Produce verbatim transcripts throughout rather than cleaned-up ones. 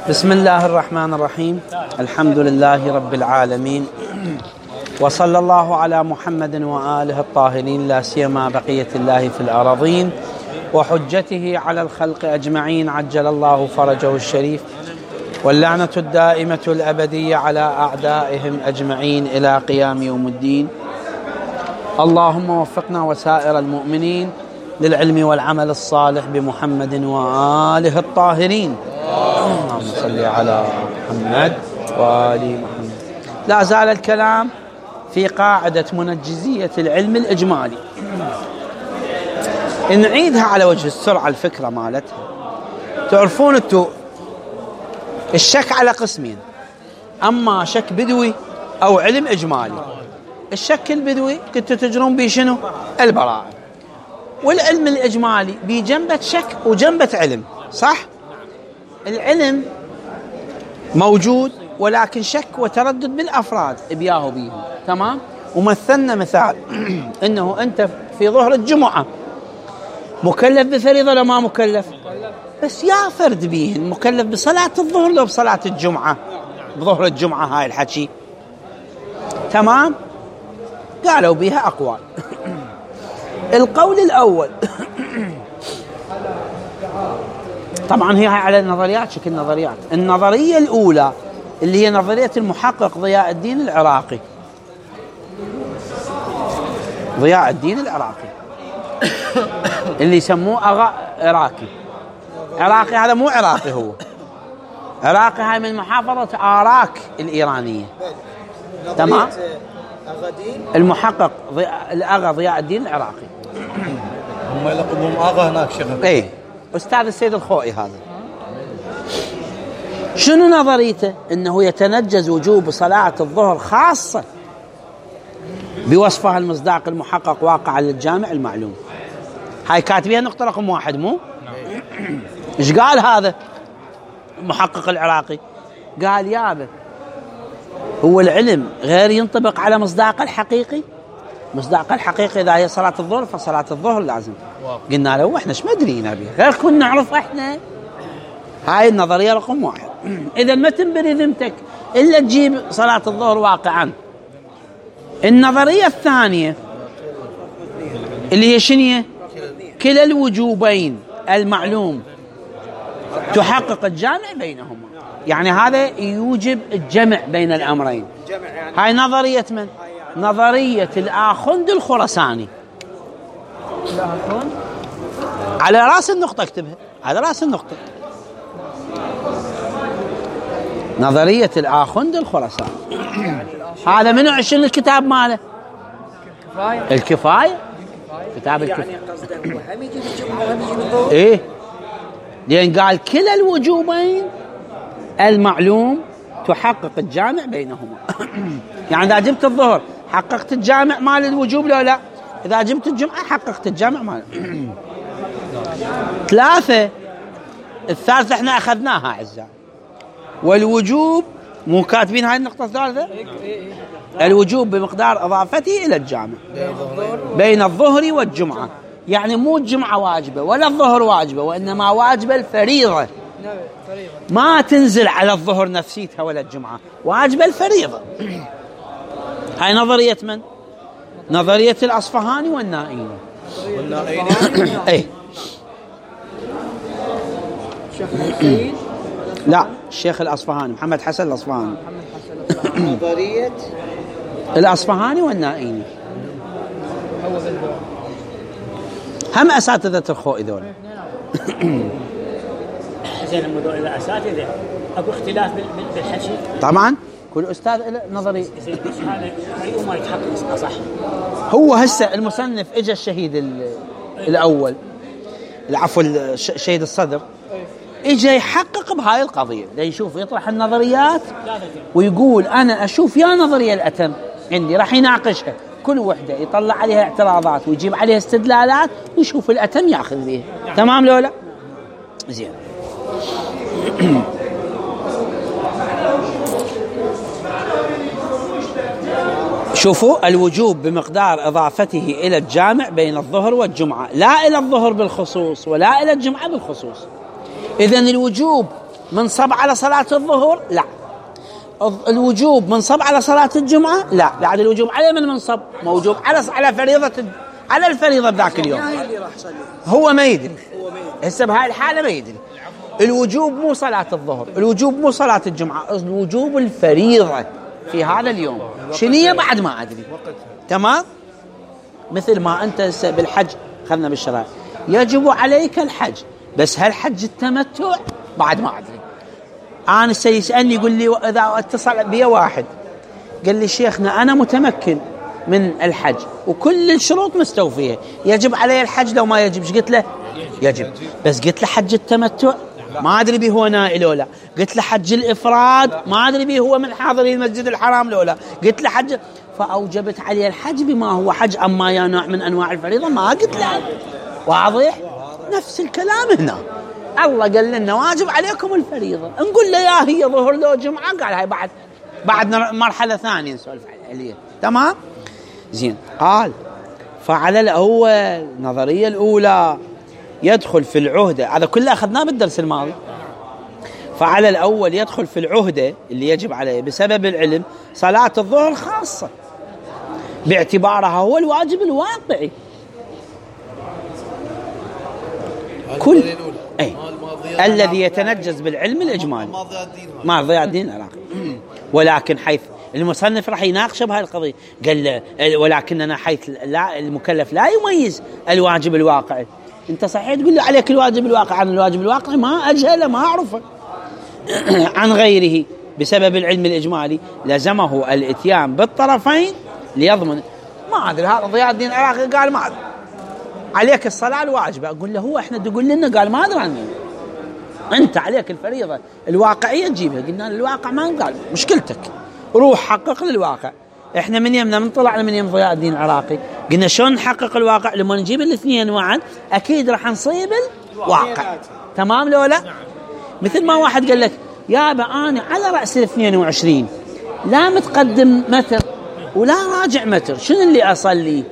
بسم الله الرحمن الرحيم. الحمد لله رب العالمين، وصلى الله على محمد وآله الطاهرين، لا سيما بقية الله في الأراضين وحجته على الخلق أجمعين، عجل الله فرجه الشريف، واللعنة الدائمة الأبدية على أعدائهم أجمعين إلى قيام يوم الدين. اللهم وفقنا وسائر المؤمنين للعلم والعمل الصالح بمحمد وآله الطاهرين. اللهم صل على محمد وآل محمد. لا زال الكلام في قاعدة منجزية العلم الإجمالي، نعيدها على وجه السرعة الفكرة مالتها. تعرفون انتو الشك على قسمين، أما شك بدوي أو علم إجمالي. الشك البدوي كنتوا تجرون به شنو؟ البراءة. والعلم الإجمالي بجنبة شك وجنبة علم، صح؟ العلم موجود ولكن شك وتردد بالأفراد بياهو بيهم، تمام؟ ومثلنا مثال إنه أنت في ظهر الجمعة مكلف بفريضة ولا ما مكلف؟ بس يا فرد بيهن مكلف بصلاة الظهر لو بصلاة الجمعة، بظهر الجمعة هاي الحكي، تمام؟ قالوا بيها أقوال. القول الأول طبعا هي على النظريات، شكل نظريات. النظرية الأولى اللي هي نظرية المحقق ضياء الدين العراقي، ضياء الدين العراقي اللي يسموه أغا عراقي. عراقي هذا مو عراقي، هو عراقي هاي من محافظة آراك الإيرانية، تمام؟ المحقق ضياء الأغا ضياء الدين العراقي، هم يلقبهم أغا هناك شغل. ايه أستاذ السيد الخوئي. هذا شنو نظريته؟ أنه يتنجز وجوب صلاة الظهر خاصة بوصفها المصداق المحقق واقعا للجامع المعلوم. هاي كاتبيها نقطة رقم واحد، مو؟ إيش قال هذا المحقق العراقي؟ قال يابا هو العلم غير ينطبق على مصداق الحقيقي. مصداق الحقيقي إذا هي صلاة الظهر فصلاة الظهر لازم. قلنا له احنا ايش مدرينا بيه، غير كنا نعرف احنا. هاي النظرية رقم واحد. إذا ما تنبري ذمتك إلا تجيب صلاة الظهر واقعا. النظرية الثانية اللي هي شنية؟ كلا الوجوبين المعلوم تحقق الجامع بينهما، يعني هذا يوجب الجمع بين الأمرين. هاي نظرية من؟ نظرية الآخوند الخراساني. على رأس النقطة اكتبها، على رأس النقطة. نظرية الآخوند الخراساني. هذا منو عشان الكتاب ماله؟ الكفاية. كتاب الكفاية. يعني قصده هو هم يجيب الجمعة وهم يجيب الظهر. ايه، لأن قال كلا الوجوبين المعلوم تحقق الجامع بينهما. يعني إذا جبت الظهر حققت الجامع مال الوجوب لو لا؟ إذا جبت الجمعة حققت الجامع مال. ثلاثة. الثالثة احنا أخذناها أعزائي. والوجوب مو كاتبين هاي النقطة الثالثة؟ الوجوب بمقدار إضافته إلى الجامع بين الظهر والجمعة، يعني مو الجمعة واجبة ولا الظهر واجبة، وإنما واجبة الفريضة، ما تنزل على الظهر نفسيتها ولا الجمعة، واجبة الفريضة. هاي نظرية من؟ نظرية الأصفهاني والنائيني. ايه لا، الشيخ الأصفهاني محمد حسن الأصفهاني. نظرية الأصفهاني والنائيني هم أساتذة الخوئي ذول. زين الموضوع إذا أساتذة أكو اختلاف بالحكي طبعا، كل أستاذ له نظري. هذا أي ما يتحقق صح. هو هسه المصنف إجا الشهيد الأول، العفو الشهيد الصدر، إجا يحقق بهاي القضية، ليشوف يطرح النظريات ويقول أنا أشوف يا نظرية الأتم عندي، راح يناقشها كل وحدة، يطلع عليها اعتراضات ويجيب عليها استدلالات ويشوف الأتم يأخذ بيها. تمام لولا؟ زين. شوفوا الوجوب بمقدار إضافته إلى الجامع بين الظهر والجمعة، لا إلى الظهر بالخصوص ولا إلى الجمعة بالخصوص. إذن الوجوب منصب على صلاة الظهر؟ لا. الوجوب منصب على صلاة الجمعة؟ لا. بعد الوجوب عليه من منصب موجوب على على فريضة على الفريضة بذاك اليوم. هو ما يدري هسه بهاي الحالة ما يدري. الوجوب مو صلاة الظهر، الوجوب مو صلاة الجمعة، الوجوب الفريضة في هذا اليوم شنية بعد ما أدري. تمام؟ مثل ما أنت بالحج خلنا بالشرائع يجب عليك الحج، بس هل حج التمتع بعد ما أدري. أنا سيسألني يقول لي إذا اتصل بي واحد قال لي شيخنا أنا متمكن من الحج وكل الشروط مستوفية، يجب علي الحج لو ما يجبش؟ قلت له يجب، بس قلت له حج التمتع ما أدري به هو نائل ولا، قلت له حج الإفراد ما أدري به هو من حاضري المسجد الحرام ولا، قلت له حج، فأوجبت عليه الحج بما هو حج. أما يا نوع من أنواع الفريضة ما قلت له. واضح؟ نفس الكلام هنا. الله قال لنا واجب عليكم الفريضة، نقول له يا هي ظهر لو جمعة، قال هاي بعد بعد مرحلة ثانية نسولف عليها. تمام؟ زين. قال فعلى الأول النظرية الأولى يدخل في العهدة، هذا كله أخذناه بالدرس الماضي. فعلى الأول يدخل في العهدة اللي يجب عليه بسبب العلم صلاة الظهر خاصة باعتبارها هو الواجب الواقعي. كل أي الذي يتنجز بالعلم الإجمالي ما ضياء الدين العراقي. ولكن حيث المصنف راح يناقش بهاي القضية، قال ولكننا حيث لا المكلف لا يميز الواجب الواقعي. انت صحيح تقول له عليك الواجب الواقعي، عن الواجب الواقعي ما أجهله ما أعرفه عن غيره بسبب العلم الإجمالي لزمه الاتيان بالطرفين ليضمن. ما أدري هذا ضياء الدين العراقي قال ما أدري عليك الصلاة الواجبة، أقول له هو إحنا تقول لنا، قال ما أدري عني، أنت عليك الفريضة الواقعية تجيبها. قلنا الواقع ما قال مشكلتك، روح حقق للواقع. إحنا من يمنا من طلعنا من يم ضياء الدين العراقي قلنا شلون نحقق الواقع؟ لما نجيب الاثنين معا أكيد راح نصيب الواقع. تمام لو لا؟ مثل ما واحد قال لك يا أبا أنا على رأس الاثنين وعشرين لا متقدم متر ولا راجع متر، شنو اللي أصلي؟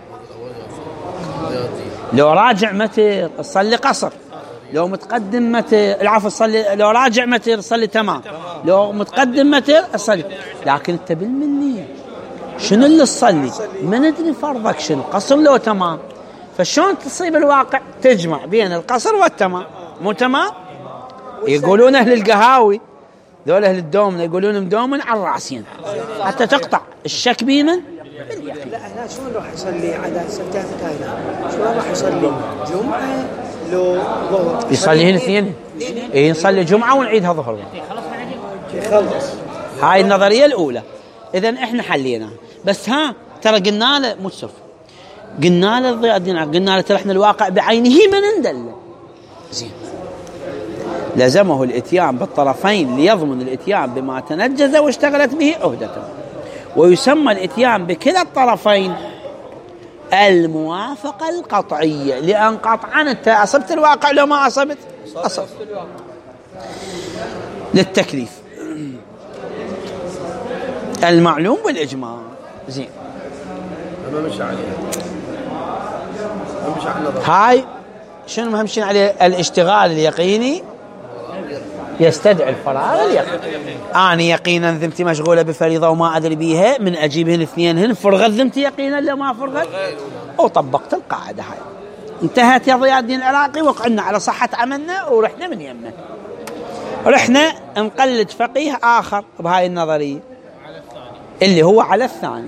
لو راجع متر صلي قصر، لو متقدم متر العفو صلي، لو راجع متر صلي تمام، لو متقدم متر صلي. لكن انت بالملي شنو اللي تصلي؟ ما ندري فرضك شنو، قصر لو تمام. فشون تصيب الواقع؟ تجمع بين القصر والتمام. مو تمام؟ يقولون أهل القهاوي ذول أهل الدومن يقولون مدومن على الرأسين حتى تقطع الشك بيمن. لا هنا شلون راح يصلي على ستات كاينة؟ شلون راح يصلي جمعة لو ظهر؟ يصلي هنا اثنين، إيه نصلي جمعة ونعيدها ظهر. يخلص. هاي النظرية الأولى. إذن إحنا حلينا، بس ها ترى قلنا له مو سف، قلنا له ضياء الدين، قلنا له ترى إحنا الواقع بعينه من ندل. زين. لزمه الاتيان بالطرفين ليضمن الاتيان بما تنجز واشتغلت به عهدته. ويسمى الاتيان بكلا الطرفين الموافقة القطعية، لأن قطعا أنت أصبت الواقع لو ما أصبت أصبت للتكليف المعلوم بالإجماع. زين. ما مشى عليها، ما مشى على هاي شنو مهمشين عليه؟ الاشتغال اليقيني يستدعي الفراغ اليقيني. أنا يقينا ذمتي مشغولة بفريضة وما أدري بيها، من أجيبهن اثنينهن فرغت ذمتي يقينا لا ما فرغت، وطبقت القاعدة هاي. انتهت يا ضياء الدين العراقي، وقعنا على صحة عملنا ورحنا من يمنا، رحنا نقلد فقيه آخر بهاي النظرية اللي هو على الثاني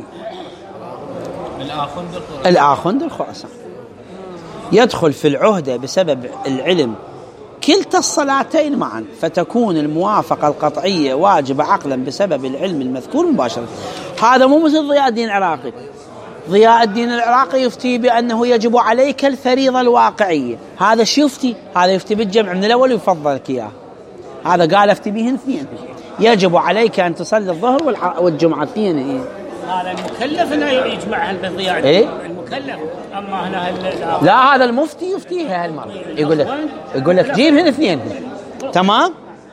الآخوند الخراساني. يدخل في العهدة بسبب العلم كلتا الصلاتين معا، فتكون الموافقة القطعية واجبة عقلا بسبب العلم المذكور مباشرة. هذا مو مثل ضياء الدين العراقي. ضياء الدين العراقي يفتي بأنه يجب عليك الفريضة الواقعية، هذا شو يفتي؟ هذا يفتي بالجمع من الأول ويفضل لك إياه. هذا قال افتي بهن اثنين، يجب عليك أن تصلي الظهر والجمعة اثنين. هذا المكلف انه يجمعها بالضياء. إيه؟ المكلف. اما هنا لا، هذا المفتي يفتيها هالمرة، يقول لك يقول لك جيبهن اثنين. تمام.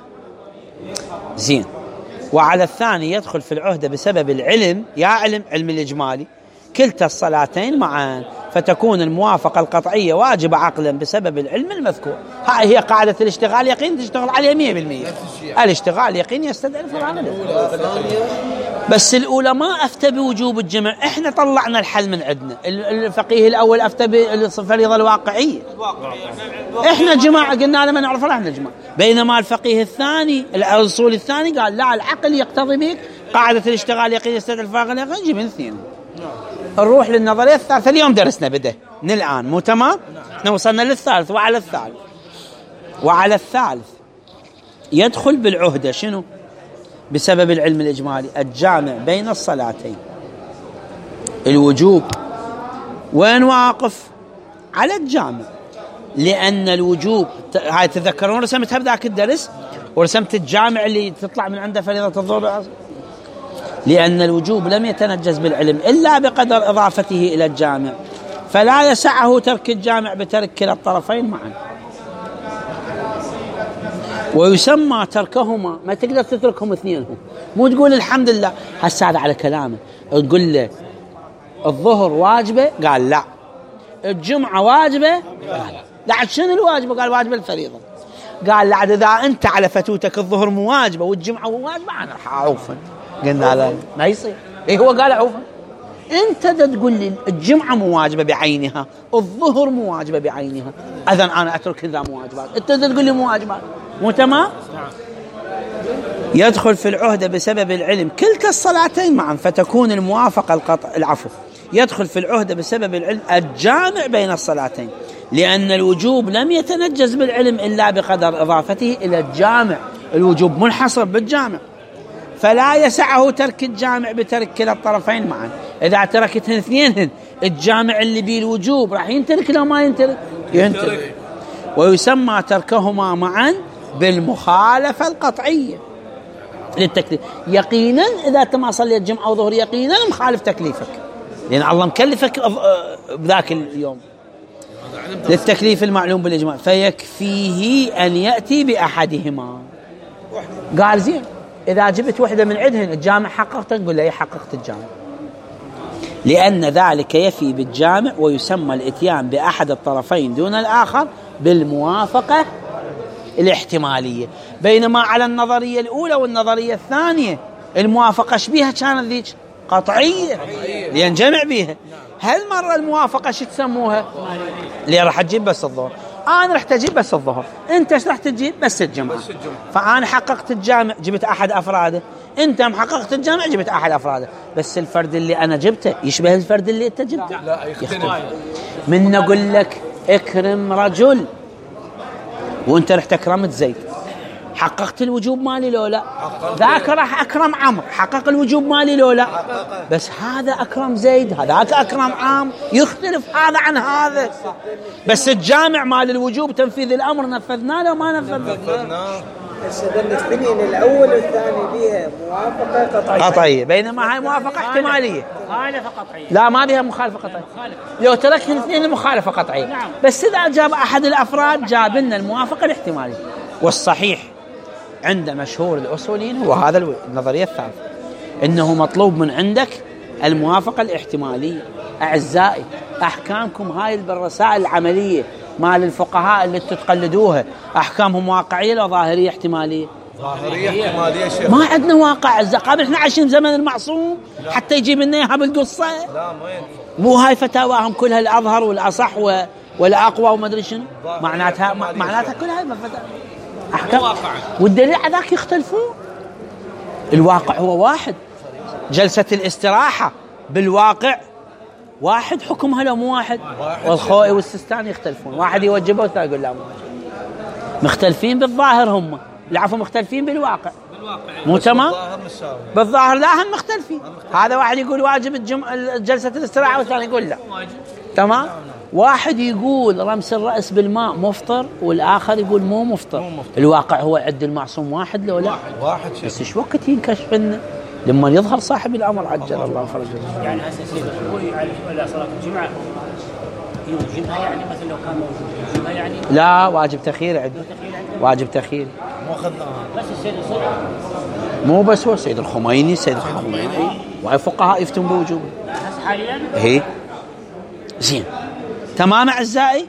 زين. وعلى الثاني يدخل في العهدة بسبب العلم، يا علم علم الإجمالي كلتا الصلاتين معا، فتكون الموافقة القطعية واجبة عقلا بسبب العلم المذكور. هاي هي قاعدة الاشتغال يقين تشتغل عليها مية بالمية. الاشتغال يقين يستدعي الفرع. بس الأولى ما أفتى بوجوب الجمع، إحنا طلعنا الحل من عندنا. الفقيه الأول أفتى بالفريضة الواقعية، إحنا جماعة قلنا لما نعرف راح نجمع. بينما الفقيه الثاني الأصول الثاني قال لا، العقل يقتضي بك قاعدة الاشتغال يقين يستدعي الفراغ اليقين، نجيب الاثنين. نروح للنظرية الثالثة. اليوم درسنا بدأ من الآن مو تمام؟ احنا وصلنا للثالث. وعلى الثالث وعلى الثالث يدخل بالعهدة شنو؟ بسبب العلم الإجمالي الجامع بين الصلاتين، الوجوب. وين واقف؟ على الجامع، لأن الوجوب هاي تذكرون رسمتها بذاك الدرس، ورسمت الجامع اللي تطلع من عنده فريضة الظهر والعصر. لأن الوجوب لم يتنجز بالعلم إلا بقدر إضافته إلى الجامع، فلا يسعه ترك الجامع بترك كلا الطرفين معا. ويسمى تركهما، ما تقدر تتركهم اثنينهم، مو تقول الحمد لله هسه هذا على كلامه، تقول له الظهر واجبة قال لا، الجمعة واجبة قال لا، شنو الواجبة؟ قال واجبة الفريضة. قال لا، إذا أنت على فتوتك الظهر مو واجبة والجمعة مو واجبة أنا راح أعوفا. قلنا لا ما يصير. إيه هو قال أعوفا؟ أنت تقول لي الجمعة مو واجبة بعينها، الظهر مو واجبة بعينها، إذن أنا أترك ذا مو واجبات، أنت تقول لي مو واجبات، مو تمام؟ يدخل في العهدة بسبب العلم كلتا الصلاتين معا، فتكون الموافقة القطع العفو. يدخل في العهدة بسبب العلم الجامع بين الصلاتين، لأن الوجوب لم يتنجز بالعلم إلا بقدر إضافته إلى الجامع. الوجوب منحصر بالجامع، فلا يسعه ترك الجامع بترك كلا الطرفين معا. إذا تركتهن اثنينهن، الجامع اللي بيه الوجوب راح ينترك لو ما ينترك؟ ينترك. ويسمى تركهما معا بالمخالفة القطعية للتكليف. يقينا إذا ما صليت جمعة وظهر يقينا مخالف تكليفك، لأن الله مكلفك بذاك اليوم للتكليف المعلوم بالإجماع، فيكفيه أن يأتي بأحدهما. قال زين، إذا جبت وحدة من عندهن الجامع حققت، تقول له حققت الجامع، لأن ذلك يفي بالجامع. ويسمى الإتيان بأحد الطرفين دون الآخر بالموافقة الاحتمالية. بينما على النظرية الأولى والنظرية الثانية الموافقة شبيها كانت ذيك قطعية لينجمع بيها. هالمرة الموافقة شو تسموها؟ اللي راح تجيب بس الظهر، أنا رح تجيب بس الظهر، أنت ايش رح تجيب؟ بس الجمعة. فأنا حققت الجامع جبت أحد أفراده، أنت محققت الجامع جبت أحد أفراده، بس الفرد اللي أنا جبته يشبه الفرد اللي أنت جبته؟ لا يختلف. من نقول لك اكرم رجل وأنت رحت أكرمت زيد، حققت الوجوب مالي لو لا؟ ذاك راح أكرم عمرو، حقق الوجوب مالي لو لا؟ بس هذا أكرم زيد، هذاك أكرم عام، يختلف هذا عن هذا. بس الجامع مال الوجوب تنفيذ الأمر نفذناه لو ما نفذناه؟ بس بالنسبة الأول والثاني بيها موافقة قطعية قطعية، بينما هاي موافقة احتمالية. مخالفة قطعية. لا ما بيها مخالفة قطعية. لو تركنا اثنين المخالفة قطعية. نعم. بس إذا جاب أحد الأفراد جاب لنا الموافقة الاحتمالية. والصحيح عند مشهور الأصوليين هو هذا النظرية الثالثة، إنه مطلوب من عندك الموافقة الاحتمالية. أعزائي، أحكامكم هاي بالرسائل العملية مال الفقهاء اللي تتقلدوها أحكامهم واقعية لو ظاهرية احتمالية؟ ظاهرية احتمالية شيخ. ما عندنا واقع. قبل احنا عايشين زمن المعصوم حتى يجيب لنا اياها بالقصة. لا ما ينفع. مو هاي فتاواهم كلها الأظهر والأصح والأقوى وما أدري شنو معناتها. معناتها كلها هاي أحكام والدليل على ذاك يختلفون. الواقع هو واحد. جلسة الاستراحة بالواقع واحد حكمها لو مو واحد. والخوئي والسستاني يختلفون، واحد يوجبه والثاني يقول لا مو واحد. مختلفين بالظاهر هم، العفو مختلفين بالواقع. مو تمام؟ بالظاهر لا هم مختلفين. هذا واحد يقول واجب الجمعة جلسة الاستراحة والثاني يقول لا. تمام؟ واحد يقول رمس الرأس بالماء مفطر والآخر يقول مو مفطر. الواقع هو عد المعصوم واحد لو لا؟ واحد واحد. بس ايش وقت ينكشف لنا لما يظهر صاحب الأمر عجل الله فرجه. يعني هسه سيدي أخوي على صلاة الجمعة يوجبها، يعني مثلا لو كان موجود يوجبها يعني؟ لا واجب تخيير عندي. واجب تخيير مو أخذناها. بس السيد الصدر مو بس هو السيد الخميني السيد الخميني وهي فقهاء يفتون بوجوبه. هسه حاليا هي زين. تمام أعزائي؟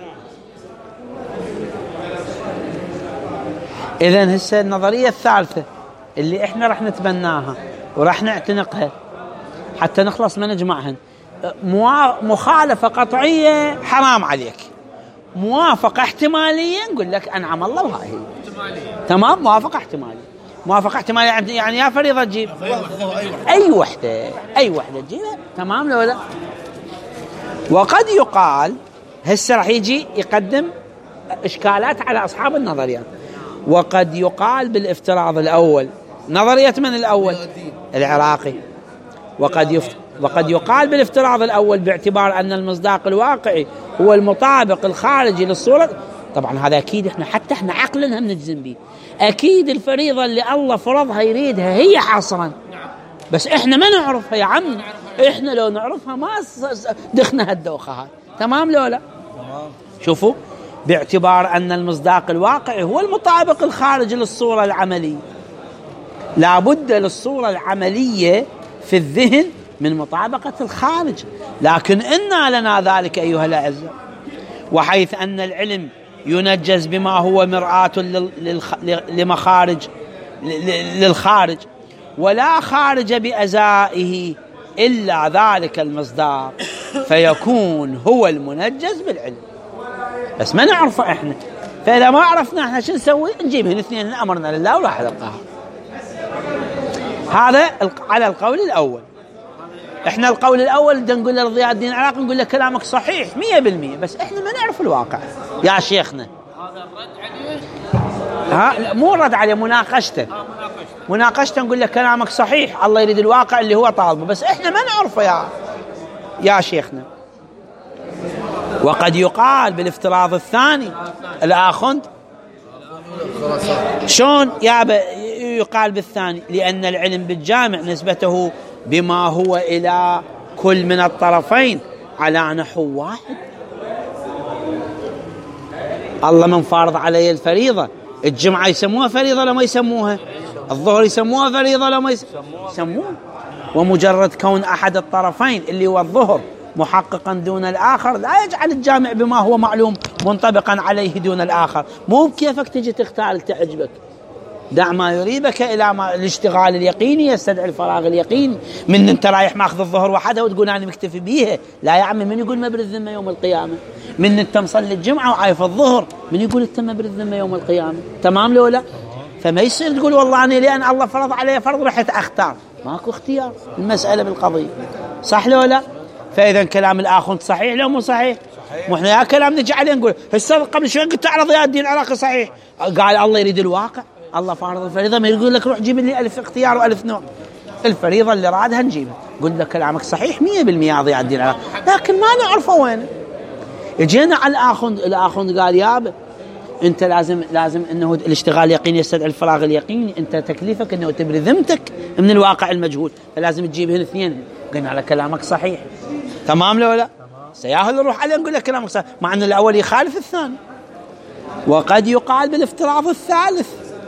إذن هسه النظرية الثالثة اللي إحنا رح نتبناها ورح نعتنقها حتى نخلص من نجمعهن، مخالفة قطعية حرام عليك، موافقة احتمالية نقول لك أنعم الله وهاي هي تمام. موافقة احتمالية، موافقة احتمالية يعني يا فريضة تجيب أي وحدة أي وحدة تجيبها تمام لو لا. وقد يقال هسه راح يجي يقدم إشكالات على أصحاب النظريات. وقد يقال بالافتراض الأول، نظرية من الأول؟ العراقي. وقد يف... وقد يقال بالافتراض الأول باعتبار أن المصداق الواقعي هو المطابق الخارجي للصورة. طبعا هذا أكيد إحنا حتى إحنا عقلنا نجزم به، أكيد الفريضة اللي الله فرضها يريدها هي حصرا، بس إحنا ما نعرفها يا عم. إحنا لو نعرفها ما دخنا هالدوخة هاي تمام لو لا. شوفوا، باعتبار أن المصداق الواقعي هو المطابق الخارجي للصورة العملية، لا بد للصورة العملية في الذهن من مطابقة الخارج، لكن إنا لنا ذلك أيها الأعزاء. وحيث أن العلم ينجز بما هو مرآة لمخارج للخارج، ولا خارج بأزائه إلا ذلك المصداق، فيكون هو المنجز بالعلم. بس ما نعرفه إحنا، فإذا ما عرفنا إحنا شو نسوي؟ نجيبهن اثنين، أمرنا لله ولا حد القهر. هذا على القول الأول. إحنا القول الأول بدنا نقول لضياء الدين العراقي نقول له كلامك صحيح مية بالمية، بس إحنا ما نعرف الواقع يا شيخنا. هذا الرد عليه؟ ها مو رد عليه، مناقشته. مناقشته نقول له كلامك صحيح، الله يريد الواقع اللي هو طالبه، بس إحنا ما نعرفه يا يا شيخنا. وقد يقال بالافتراض الثاني الآخند. شون يابا يقال بالثاني؟ لأن العلم بالجامع نسبته بما هو إلى كل من الطرفين على نحو واحد. الله من فارض علي الفريضة، الجمعة يسموها فريضة لما يسموها، الظهر يسموها فريضة لما يسموها، ومجرد كون أحد الطرفين اللي هو الظهر محققا دون الآخر لا يجعل الجامع بما هو معلوم منطبقا عليه دون الآخر. مو كيفك تجي تختار تعجبك، دع ما يريبك إلى ما الاشتغال اليقيني يستدعي الفراغ اليقيني. من انت رايح ماخذ الظهر وحدها وتقول أنا مكتفي بيها، لا يا عمي، من يقول ما برد الذمة يوم القيامة؟ من انت مصلي الجمعة وعايف الظهر، من يقول انت ما برد الذمة يوم القيامة؟ تمام لو لا؟ فما يصير تقول والله أنا لأن الله فرض علي فرض رحت أختار، ماكو اختيار، المسألة بالقضية، صح لو لا؟ فإذا كلام الآخر صحيح لو مو صحيح؟ مو احنا يا كلام نجي عليه نقول هسه قبل شوي قلت على ضياء الدين العراقي صحيح، قال الله يريد الواقع، الله فارض الفريضة، ما يقول لك روح جيب لي ألف اختيار وألف نوع، الفريضة اللي رادها نجيبها. قلت لك كلامك صحيح مية بالمية يا ضياء الدين العراقي، لكن ما نعرفه وين. جينا على الآخند، الآخند قال يابا انت لازم لازم انه الاشتغال اليقيني يستدعي الفراغ اليقيني، انت تكليفك انه تبري ذمتك من الواقع المجهول، فلازم تجيبهن اثنين. قلنا على كلامك صحيح تمام لو لا؟ سياهل نروح عليه نقول لك كلامك صحيح، مع ان الاول يخالف الثاني. وقد يقال بالافتراض الثالث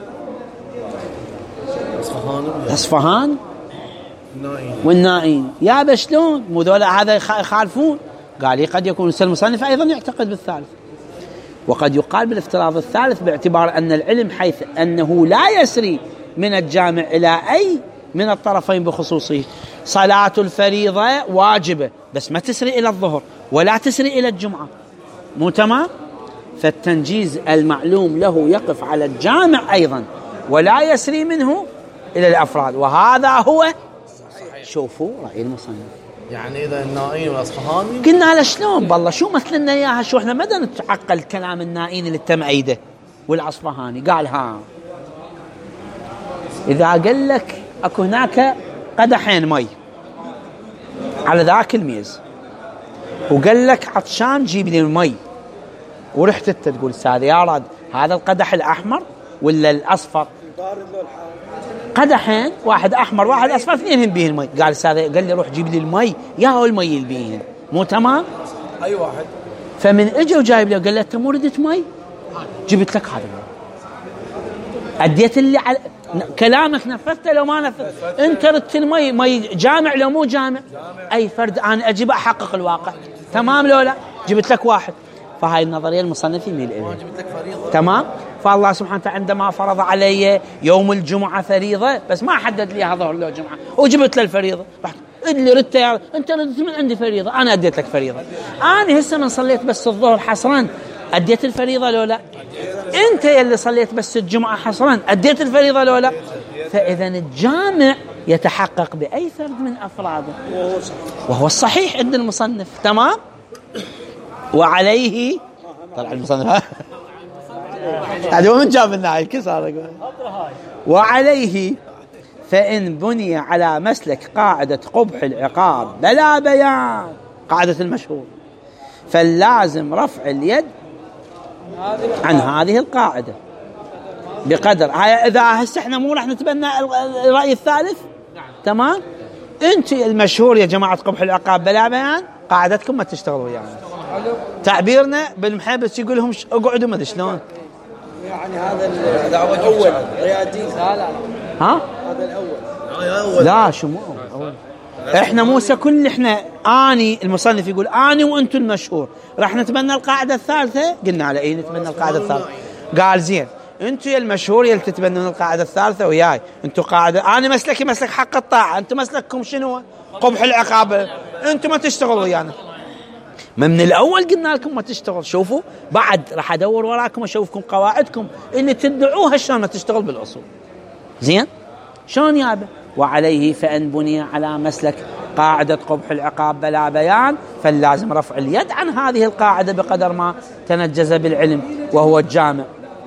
اصفهان والنائين. يا شلون مو ذولا هذا يخالفون؟ قال قد يكون المصنف ايضا يعتقد بالثالث. وقد يقال بالافتراض الثالث باعتبار أن العلم حيث أنه لا يسري من الجامع إلى أي من الطرفين بخصوصه. صلاة الفريضة واجبة بس ما تسري إلى الظهر ولا تسري إلى الجمعة، مو تمام؟ فالتنجيز المعلوم له يقف على الجامع أيضا ولا يسري منه إلى الأفراد، وهذا هو شوفوا رأي المصنف. يعني إذا النائين والأصفهاني قلنا له شلون بالله شو مثلنا إياها، شو إحنا ما نتعقل كلام النائين اللي تم أيده والأصفهاني. قال ها إذا قال لك أكو هناك قدحين مي على ذاك الميز وقال لك عطشان جيب لي المي، ورحت انت تقول استاذ يا راد هذا القدح الأحمر ولا الأصفر؟ قدحين واحد أحمر واحد أصفر اثنين بيهن المي. قال استاذ قال لي روح جيب لي المي يا هو المي اللي بيهن، مو تمام؟ أي واحد. فمن اجى وجايب له قال له انت مو ردت مي؟ جبت لك هذا المي، اديت اللي على كلامك نفذته لو ما نفذت؟ انت ردت المي، مي جامع لو مو جامع؟ اي فرد انا اجيب احقق الواقع، تمام لو لا؟ جبت لك واحد. فهاي النظرية المصنف يميل إليها. جبت لك فريضة. تمام. فالله سبحانه وتعالى عندما فرض علي يوم الجمعة فريضة، بس ما حدد لي ظهر لو جمعة، وجبت له الفريضة، رحت اللي ردت يا انت ردت من عندي فريضة، انا اديت لك فريضة. انا هسه من صليت بس الظهر حصرا اديت الفريضة لو لا؟ انت يلي صليت بس الجمعة حصرا اديت الفريضة لو لا؟ فاذا الجامع يتحقق باي فرد من افراده، وهو الصحيح عند المصنف. تمام. وعليه طلع المصنف هذا من جاب لنا هاي الكسر. وعليه فإن بني على مسلك قاعدة قبح العقاب بلا بيان، قاعدة المشهور، فاللازم رفع اليد عن هذه القاعدة بقدر هاي. إذا هسه احنا مو راح نتبنى الرأي الثالث. تمام. انت المشهور يا جماعة قبح العقاب بلا بيان، قاعدتكم ما تشتغلوا يعني. تعبيرنا بالمحبس يقول لهم اقعدوا ما ادري شلون. يعني هذا الأول ريادي. لا لا ها هذا الأول. لا شو مو أول. احنا موسى كل احنا اني المصنف يقول اني وانتم المشهور راح نتبنى القاعدة الثالثة. قلنا على ايه نتبنى القاعدة الثالثة؟ قال زين انتم يا المشهور يا اللي تتبنون القاعدة الثالثة وياي. انتم قاعدة انا مسلكي مسلك حق الطاعة، انتم مسلككم شنو؟ قبح العقاب. انتم ما تشتغلوا ويانا. ما من الأول قلنا لكم ما تشتغل. شوفوا بعد راح أدور وراكم أشوفكم قواعدكم اللي تدعوها شلون ما تشتغل بالأصول. زين شلون يابا؟ وعليه فإن بني على مسلك قاعدة قبح العقاب بلا بيان، فاللازم رفع اليد عن هذه القاعدة بقدر ما تنجز بالعلم وهو الجامع.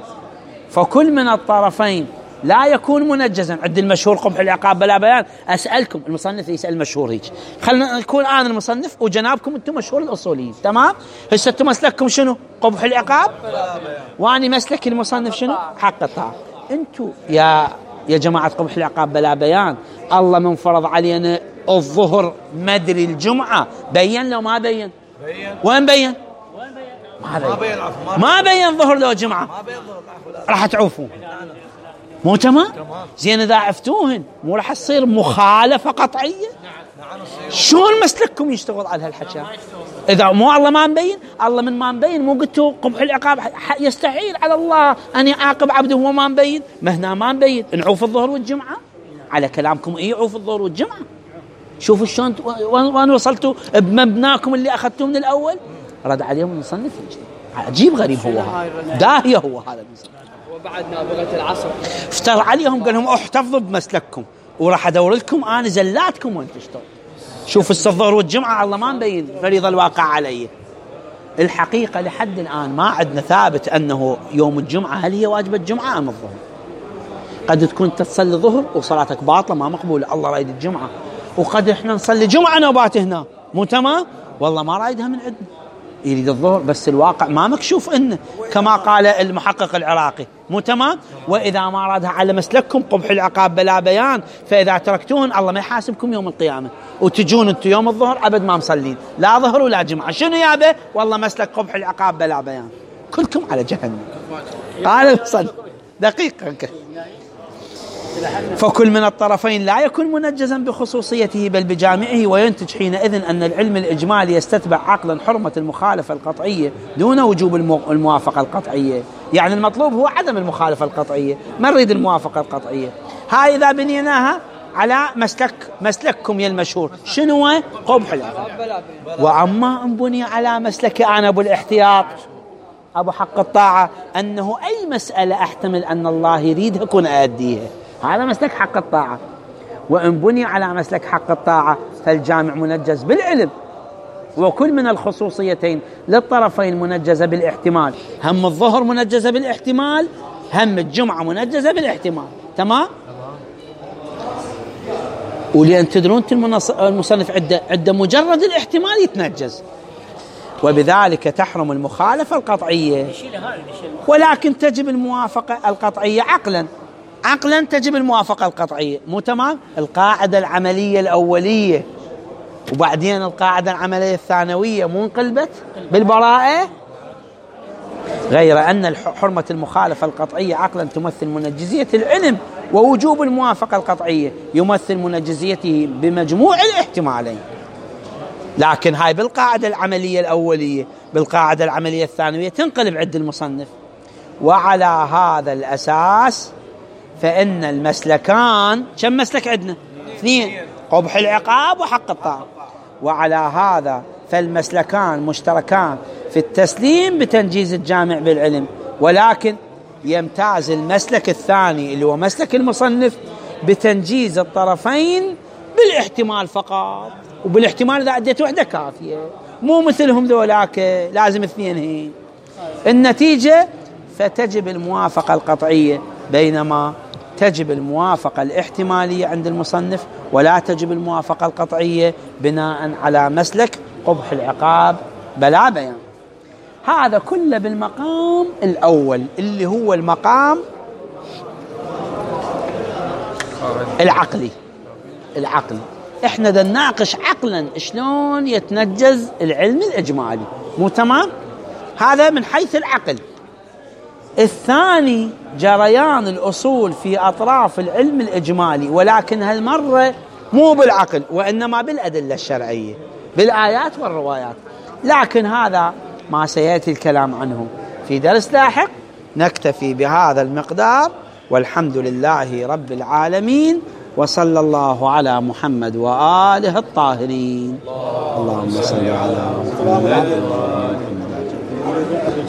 فكل من الطرفين لا يكون منجزا. عند المشهور قبح العقاب بلا بيان. أسألكم المصنف يسأل المشهور هيك، خلنا نكون أنا المصنف وجنابكم أنتم مشهور الأصوليين. تمام. هسه أنتم مسلككم شنو؟ قبح العقاب، وأني مسلك المصنف شنو؟ حق الطاعة. أنتم يا يا جماعة قبح العقاب بلا بيان، الله من فرض علينا الظهر مدري الجمعة، بين لو ما بين؟ بين. وين بين؟ ما بين. ما بين ظهر لو جمعة، ما بين ظهر. راح تعوفون. مو تمام؟ زين إذا عفتوهن مو راح تصير مخالفة قطعية؟ شلون مسلككم يشتغل على هالحكي؟ إذا مو الله ما مبين، الله من ما مبين مو قلتوا قبح العقاب يستحيل على الله أن يعاقب عبده وهو ما مبين. ما هنا ما مبين نعوف الظهر والجمعة على كلامكم. إيه يعوف الظهر والجمعة. شوفوا شلون وين وصلتوا بمبناكم اللي أخذتوه من الأول. رد عليهم المصنف عجيب غريب. هو داهية هو هذا المصنف. وبعد نابغة العصر افتر عليهم قال لهم احتفظوا بمسلككم وراح ادور لكم انا زلاتكم وين تشتغل. شوف الظهر والجمعه الله ما مبين فريضه الواقع علي. الحقيقه لحد الان ما عندنا ثابت انه يوم الجمعه هل هي واجبه الجمعه ام الظهر. قد تكون تصلي ظهر وصلاتك باطله ما مقبوله، الله رايد الجمعه، وقد احنا نصلي جمعه نوبات هنا مو تمام، والله ما رايدها من عندنا يريد الظهر، بس الواقع ما مكشوف انه كما قال المحقق العراقي مو تمام. واذا ما رادها على مسلككم قبح العقاب بلا بيان، فاذا تركتون الله ما يحاسبكم يوم القيامه، وتجون انتم يوم الظهر ابد ما مصلين لا ظهر ولا جمعه. شنو يابا؟ والله مسلك قبح العقاب بلا بيان، كلكم على جهنم. قال المصنف دقيقه. فكل من الطرفين لا يكون منجزا بخصوصيته بل بجامعه، وينتج حينئذ أن العلم الإجمالي يستتبع عقلا حرمة المخالفة القطعية دون وجوب الموافقة القطعية. يعني المطلوب هو عدم المخالفة القطعية، ما نريد الموافقة القطعية. هاي إذا بنيناها على مسلك مسلككم يا المشهور شنو؟ قبح العقاب. وأما أن بني على مسلك أنا أبو الاحتياط أبو حق الطاعة، أنه أي مسألة أحتمل أن الله يريدها كن أأديها، هذا مسلك حق الطاعة. وإن بني على مسلك حق الطاعة فالجامع منجز بالعلم، وكل من الخصوصيتين للطرفين منجزة بالاحتمال. هم الظهر منجزة بالاحتمال، هم الجمعة منجزة بالاحتمال. تمام؟ ولأن تدرون المصنف عدة عدة مجرد الاحتمال يتنجز، وبذلك تحرم المخالفة القطعية، ولكن تجب الموافقة القطعية عقلا. عقلا تجب الموافقة القطعية مو تمام. القاعدة العملية الأولية وبعدين القاعدة العملية الثانوية مو انقلبت بالبراءة، غير أن حرمة المخالفة القطعية عقلا تمثل منجزية العلم، ووجوب الموافقة القطعية يمثل منجزيته بمجموع الاحتمالين. لكن هاي بالقاعدة العملية الأولية بالقاعدة العملية الثانوية تنقلب عند المصنف. وعلى هذا الأساس فإن المسلكان، كم مسلك عندنا؟ اثنين، قبح العقاب وحق الطاعة. وعلى هذا فالمسلكان مشتركان في التسليم بتنجيز الجامع بالعلم، ولكن يمتاز المسلك الثاني اللي هو مسلك المصنف بتنجيز الطرفين بالاحتمال فقط، وبالاحتمال إذا أديت وحدة كافية، مو مثلهم ذولاك لازم اثنين. هي النتيجة فتجب الموافقة القطعية، بينما تجب الموافقة الاحتمالية عند المصنف، ولا تجب الموافقة القطعية بناء على مسلك قبح العقاب بلا بيان. هذا كله بالمقام الأول اللي هو المقام العقلي. العقلي احنا دا نناقش عقلا شلون يتنجز العلم الإجمالي، مو تمام؟ هذا من حيث العقل. الثاني جريان الأصول في أطراف العلم الإجمالي، ولكن هالمرة مو بالعقل وإنما بالأدلة الشرعية، بالآيات والروايات. لكن هذا ما سيأتي الكلام عنه في درس لاحق. نكتفي بهذا المقدار، والحمد لله رب العالمين، وصلى الله على محمد وآله الطاهرين. اللهم صل على محمد.